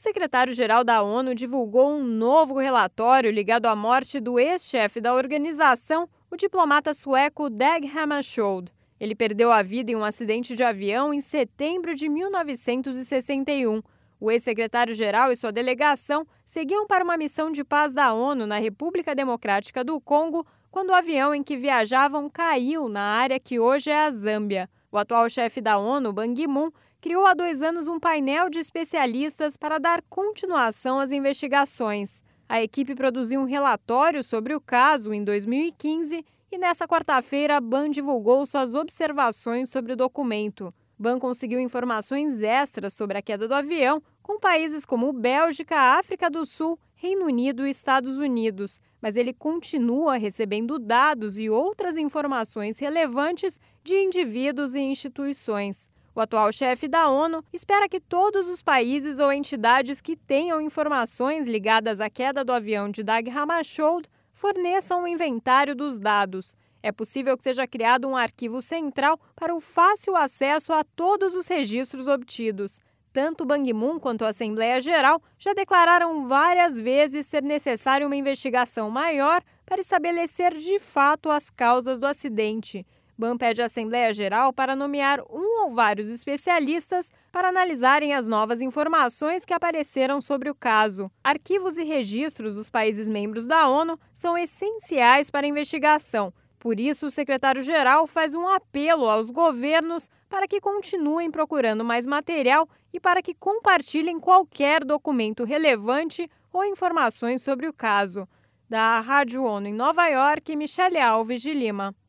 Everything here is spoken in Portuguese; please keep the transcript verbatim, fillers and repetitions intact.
secretário-geral da ONU divulgou um novo relatório ligado à morte do ex-chefe da organização, o diplomata sueco Dag Hammarskjöld. Ele perdeu a vida em um acidente de avião em setembro de mil novecentos e sessenta e um. O ex-secretário-geral e sua delegação seguiam para uma missão de paz da ONU na República Democrática do Congo quando o avião em que viajavam caiu na área que hoje é a Zâmbia. O atual chefe da ONU, Ban Ki-moon, criou há dois anos um painel de especialistas para dar continuação às investigações. A equipe produziu um relatório sobre o caso em dois mil e quinze e nessa quarta-feira Ban divulgou suas observações sobre o documento. Ban conseguiu informações extras sobre a queda do avião com países como Bélgica, África do Sul, Reino Unido e Estados Unidos, mas ele continua recebendo dados e outras informações relevantes de indivíduos e instituições. O atual chefe da ONU espera que todos os países ou entidades que tenham informações ligadas à queda do avião de Dag Hammarskjöld forneçam um inventário dos dados. É possível que seja criado um arquivo central para o fácil acesso a todos os registros obtidos. Tanto Ban Ki-moon quanto a Assembleia Geral já declararam várias vezes ser necessária uma investigação maior para estabelecer de fato as causas do acidente. Ban pede à Assembleia Geral para nomear um ou vários especialistas para analisarem as novas informações que apareceram sobre o caso. Arquivos e registros dos países membros da ONU são essenciais para a investigação. Por isso, o secretário-geral faz um apelo aos governos para que continuem procurando mais material e para que compartilhem qualquer documento relevante ou informações sobre o caso. Da Rádio ONU em Nova York, Michele Alves de Lima.